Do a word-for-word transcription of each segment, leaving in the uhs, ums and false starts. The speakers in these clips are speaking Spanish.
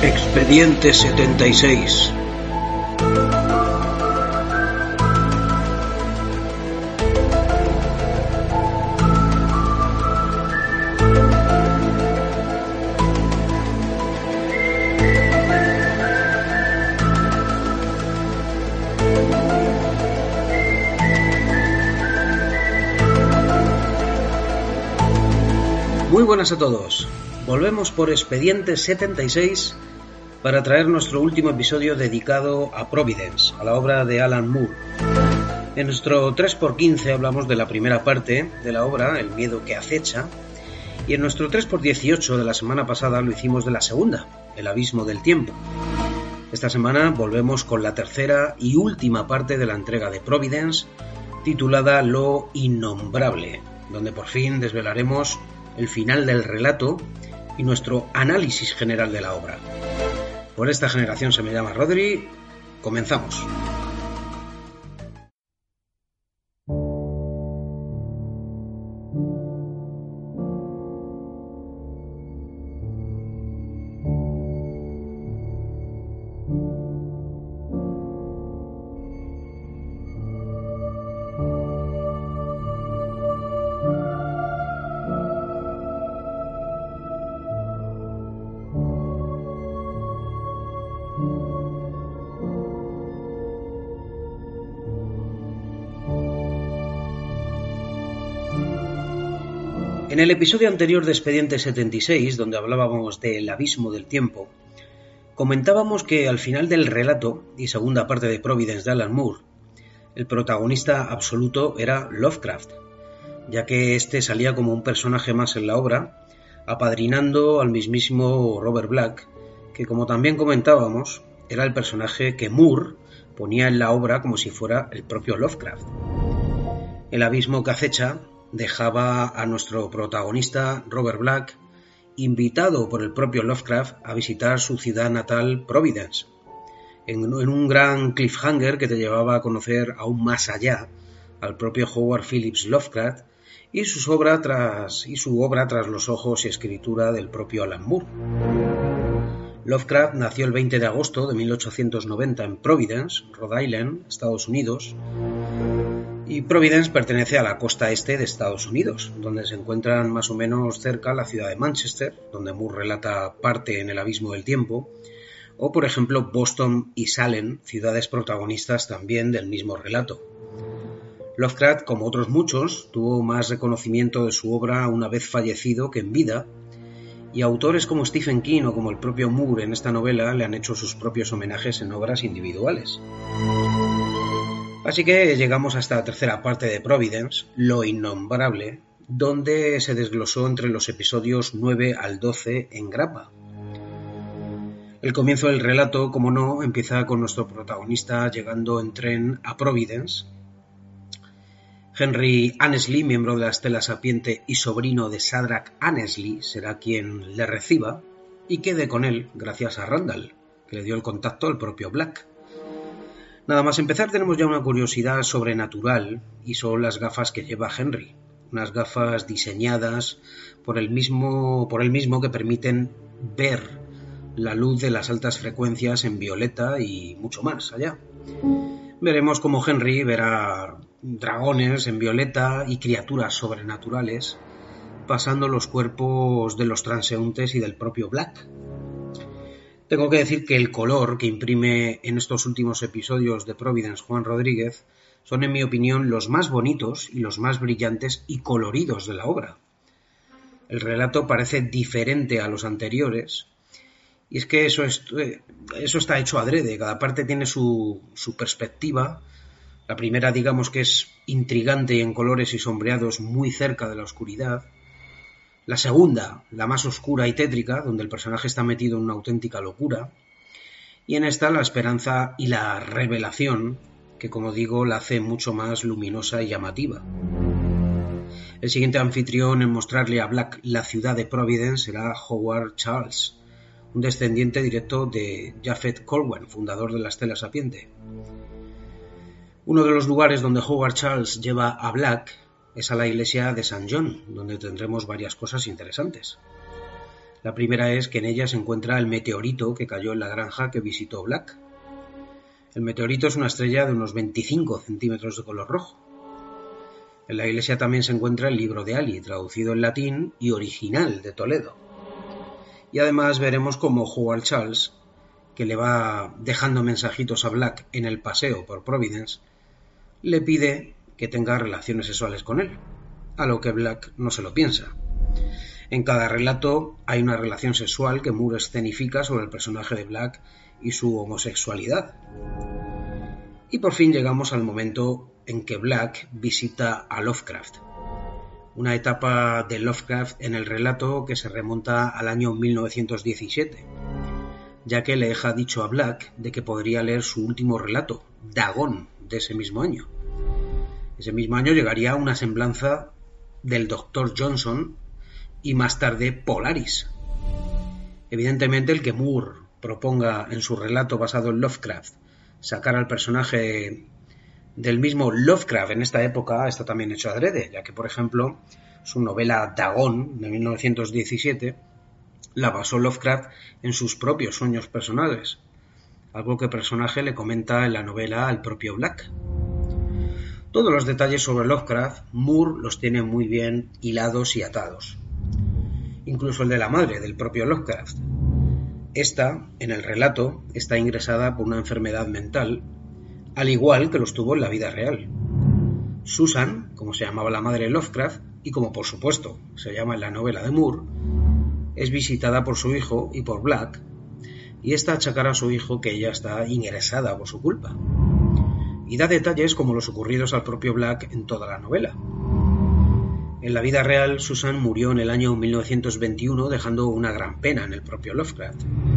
Expediente setenta y seis. Muy buenas a todos. Volvemos por Expediente setenta y seis para traer nuestro último episodio dedicado a Providence, a la obra de Alan Moore. En nuestro tres por quince hablamos de la primera parte de la obra, El miedo que acecha, y en nuestro tres por dieciocho de la semana pasada lo hicimos de la segunda, El abismo del tiempo. Esta semana volvemos con la tercera y última parte de la entrega de Providence, titulada Lo innombrable, donde por fin desvelaremos el final del relato y nuestro análisis general de la obra. Por esta generación se me llama Rodri. Comenzamos. En el episodio anterior de Expediente setenta y seis, donde hablábamos del abismo del tiempo, comentábamos que al final del relato y segunda parte de Providence de Alan Moore, el protagonista absoluto era Lovecraft, ya que este salía como un personaje más en la obra, apadrinando al mismísimo Robert Black, que como también comentábamos, era el personaje que Moore ponía en la obra como si fuera el propio Lovecraft. El abismo que acecha dejaba a nuestro protagonista, Robert Black, invitado por el propio Lovecraft a visitar su ciudad natal, Providence, en, en un gran cliffhanger que te llevaba a conocer aún más allá al propio Howard Phillips Lovecraft y, sus obra tras, y su obra tras los ojos y escritura del propio Alan Moore. Lovecraft nació el veinte de agosto de mil ochocientos noventa en Providence, Rhode Island, Estados Unidos, y Providence pertenece a la costa este de Estados Unidos, donde se encuentran más o menos cerca la ciudad de Manchester, donde Moore relata parte en El abismo del tiempo, o por ejemplo Boston y Salem, ciudades protagonistas también del mismo relato. Lovecraft, como otros muchos, tuvo más reconocimiento de su obra una vez fallecido que en vida, y autores como Stephen King o como el propio Moore en esta novela le han hecho sus propios homenajes en obras individuales. Así que llegamos a esta tercera parte de Providence, Lo innombrable, donde se desglosó entre los episodios nueve al doce en grapa. El comienzo del relato, como no, empieza con nuestro protagonista llegando en tren a Providence. Henry Annesley, miembro de la Stella Sapiente y sobrino de Shadrach Annesley, será quien le reciba y quede con él gracias a Randall, que le dio el contacto al propio Black. Nada más empezar tenemos ya una curiosidad sobrenatural y son las gafas que lleva Henry, unas gafas diseñadas por el mismo, por él mismo que permiten ver la luz de las altas frecuencias en violeta y mucho más allá. Veremos cómo Henry verá dragones en violeta y criaturas sobrenaturales pasando los cuerpos de los transeúntes y del propio Black. Tengo que decir que el color que imprime en estos últimos episodios de Providence Juan Rodríguez son, en mi opinión, los más bonitos y los más brillantes y coloridos de la obra. El relato parece diferente a los anteriores, y es que eso, es, eso está hecho adrede, cada parte tiene su, su perspectiva. La primera, digamos que es intrigante en colores y sombreados muy cerca de la oscuridad. La segunda, la más oscura y tétrica, donde el personaje está metido en una auténtica locura. Y en esta la esperanza y la revelación, que como digo la hace mucho más luminosa y llamativa. El siguiente anfitrión en mostrarle a Black la ciudad de Providence será Howard Charles, un descendiente directo de Japhet Colwell, fundador de la Stella Sapiente. Uno de los lugares donde Howard Charles lleva a Black es a la iglesia de San John, donde tendremos varias cosas interesantes. La primera es que en ella se encuentra el meteorito que cayó en la granja que visitó Black. El meteorito es una estrella de unos veinticinco centímetros de color rojo. En la iglesia también se encuentra el libro de Ali, traducido en latín y original de Toledo. Y además veremos cómo Howard Charles, que le va dejando mensajitos a Black en el paseo por Providence, le pide que tenga relaciones sexuales con él, a lo que Black no se lo piensa. En cada relato hay una relación sexual que Moore escenifica sobre el personaje de Black y su homosexualidad. Y por fin llegamos al momento en que Black visita a Lovecraft, una etapa de Lovecraft en el relato que se remonta al año mil novecientos diecisiete, ya que le deja dicho a Black de que podría leer su último relato, Dagon, de ese mismo año. Ese mismo año llegaría una semblanza del doctor Johnson y más tarde Polaris. Evidentemente el que Moore proponga en su relato basado en Lovecraft sacar al personaje del mismo Lovecraft en esta época está también hecho adrede, ya que por ejemplo su novela Dagon de mil novecientos diecisiete la basó Lovecraft en sus propios sueños personales, algo que el personaje le comenta en la novela al propio Black. Todos los detalles sobre Lovecraft, Moore los tiene muy bien hilados y atados. Incluso el de la madre del propio Lovecraft. Esta, en el relato, está ingresada por una enfermedad mental, al igual que lo estuvo en la vida real. Susan, como se llamaba la madre de Lovecraft, y como por supuesto se llama en la novela de Moore, es visitada por su hijo y por Black, y esta achacará a su hijo que ella está ingresada por su culpa. Y da detalles como los ocurridos al propio Black en toda la novela. En la vida real, Susan murió en el año mil novecientos veintiuno, dejando una gran pena en el propio Lovecraft.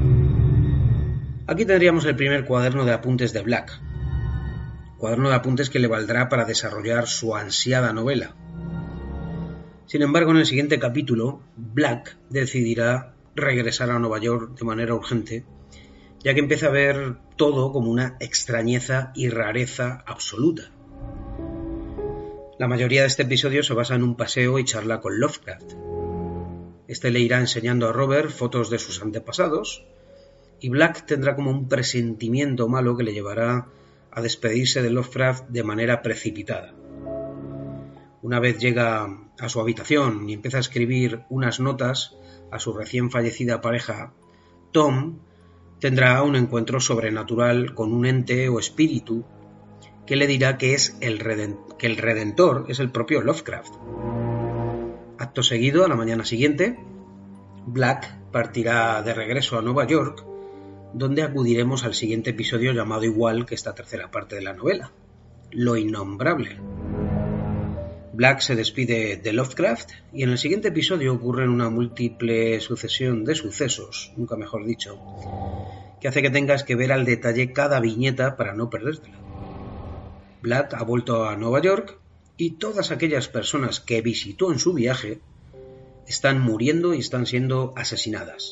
Aquí tendríamos el primer cuaderno de apuntes de Black, cuaderno de apuntes que le valdrá para desarrollar su ansiada novela. Sin embargo, en el siguiente capítulo, Black decidirá regresar a Nueva York de manera urgente, ya que empieza a ver todo como una extrañeza y rareza absoluta. La mayoría de este episodio se basa en un paseo y charla con Lovecraft. Este le irá enseñando a Robert fotos de sus antepasados, y Black tendrá como un presentimiento malo que le llevará a despedirse de Lovecraft de manera precipitada. Una vez llega a su habitación y empieza a escribir unas notas a su recién fallecida pareja, Tom tendrá un encuentro sobrenatural con un ente o espíritu que le dirá que, es el reden- que el Redentor es el propio Lovecraft. Acto seguido, a la mañana siguiente, Black partirá de regreso a Nueva York, donde acudiremos al siguiente episodio llamado igual que esta tercera parte de la novela, Lo Innombrable. Black se despide de Lovecraft y en el siguiente episodio ocurren una múltiple sucesión de sucesos, nunca mejor dicho, que hace que tengas que ver al detalle cada viñeta para no perdértela. Black ha vuelto a Nueva York y todas aquellas personas que visitó en su viaje están muriendo y están siendo asesinadas.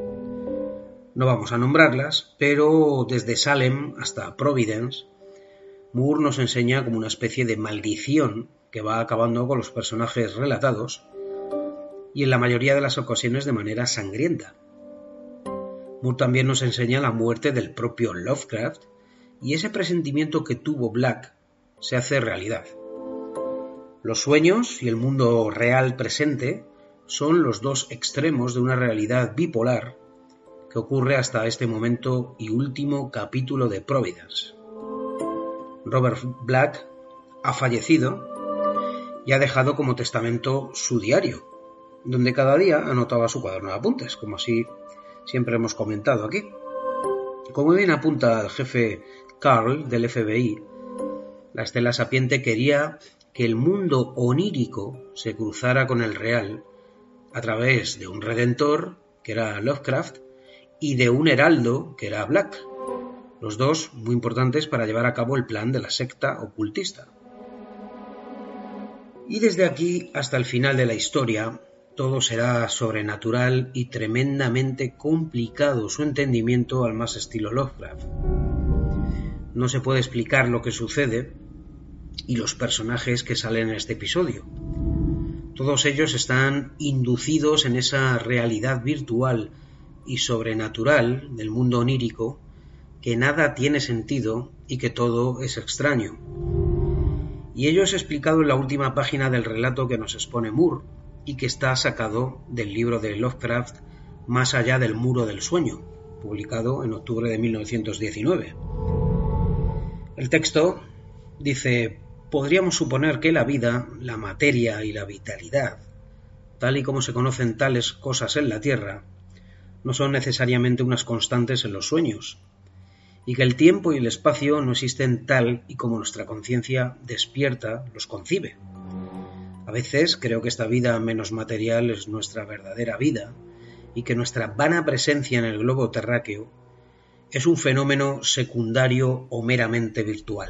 No vamos a nombrarlas, pero desde Salem hasta Providence, Moore nos enseña como una especie de maldición que va acabando con los personajes relatados y en la mayoría de las ocasiones de manera sangrienta. Moore también nos enseña la muerte del propio Lovecraft y ese presentimiento que tuvo Black se hace realidad. Los sueños y el mundo real presente son los dos extremos de una realidad bipolar que ocurre hasta este momento y último capítulo de Providence. Robert Black ha fallecido y ha dejado como testamento su diario, donde cada día anotaba su cuaderno de apuntes, como así siempre hemos comentado aquí. Como bien apunta el jefe Carl del F B I, la Estela Sapiente quería que el mundo onírico se cruzara con el real a través de un redentor, que era Lovecraft, y de un heraldo, que era Black, los dos muy importantes para llevar a cabo el plan de la secta ocultista. Y desde aquí hasta el final de la historia, todo será sobrenatural y tremendamente complicado su entendimiento al más estilo Lovecraft. No se puede explicar lo que sucede y los personajes que salen en este episodio. Todos ellos están inducidos en esa realidad virtual y sobrenatural del mundo onírico, que nada tiene sentido y que todo es extraño. Y ello es explicado en la última página del relato que nos expone Moore y que está sacado del libro de Lovecraft Más allá del muro del sueño, publicado en octubre de mil novecientos diecinueve. El texto dice: podríamos suponer que la vida, la materia y la vitalidad, tal y como se conocen tales cosas en la Tierra, no son necesariamente unas constantes en los sueños, y que el tiempo y el espacio no existen tal y como nuestra conciencia despierta los concibe. A veces creo que esta vida menos material es nuestra verdadera vida, y que nuestra vana presencia en el globo terráqueo es un fenómeno secundario o meramente virtual.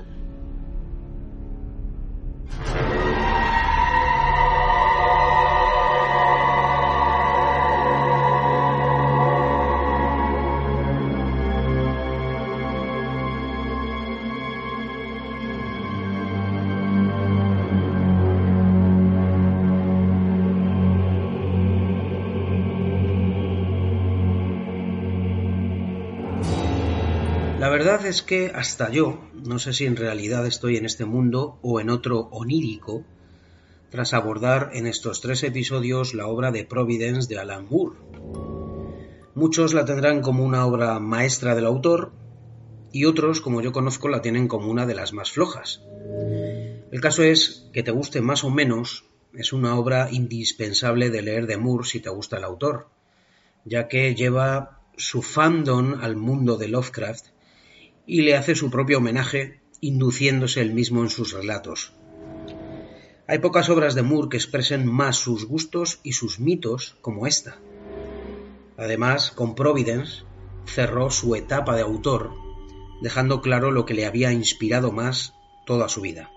La verdad es que hasta yo, no sé si en realidad estoy en este mundo o en otro onírico, tras abordar en estos tres episodios la obra de Providence de Alan Moore. Muchos la tendrán como una obra maestra del autor y otros, como yo conozco, la tienen como una de las más flojas. El caso es que te guste más o menos, es una obra indispensable de leer de Moore si te gusta el autor, ya que lleva su fandom al mundo de Lovecraft y le hace su propio homenaje, induciéndose él mismo en sus relatos. Hay pocas obras de Moore que expresen más sus gustos y sus mitos como esta. Además, con Providence cerró su etapa de autor, dejando claro lo que le había inspirado más toda su vida.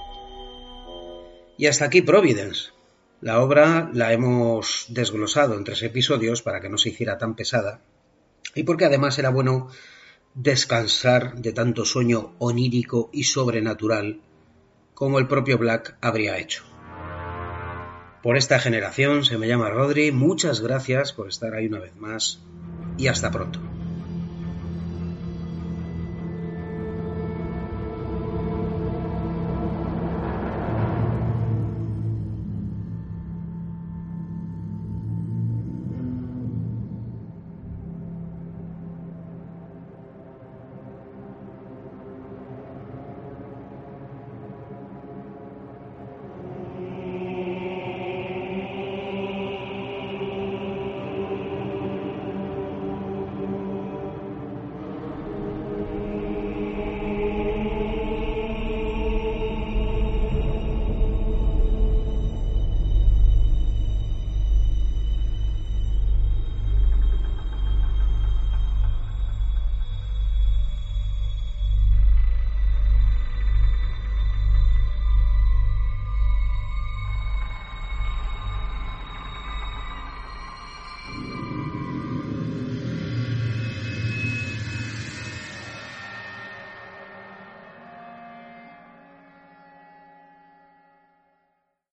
Y hasta aquí Providence. La obra la hemos desglosado en tres episodios para que no se hiciera tan pesada y porque además era bueno descansar de tanto sueño onírico y sobrenatural como el propio Black habría hecho. Por esta generación se me llama Rodri, muchas gracias por estar ahí una vez más y hasta pronto.